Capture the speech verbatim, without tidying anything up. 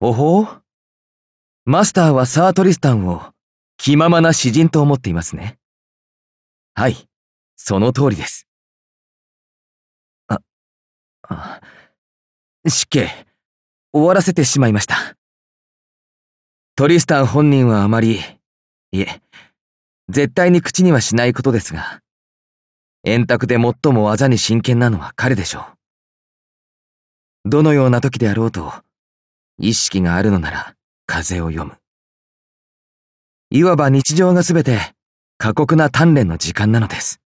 おほう。マスターはサートリスタンを気ままな詩人と思っていますね。はい、その通りです。あ、あ、失敬、終わらせてしまいました。トリスタン本人はあまり、いえ、絶対に口にはしないことですが、円卓で最も技に真剣なのは彼でしょう。どのような時であろうと、意識があるのなら風を読む。いわば日常がすべて過酷な鍛錬の時間なのです。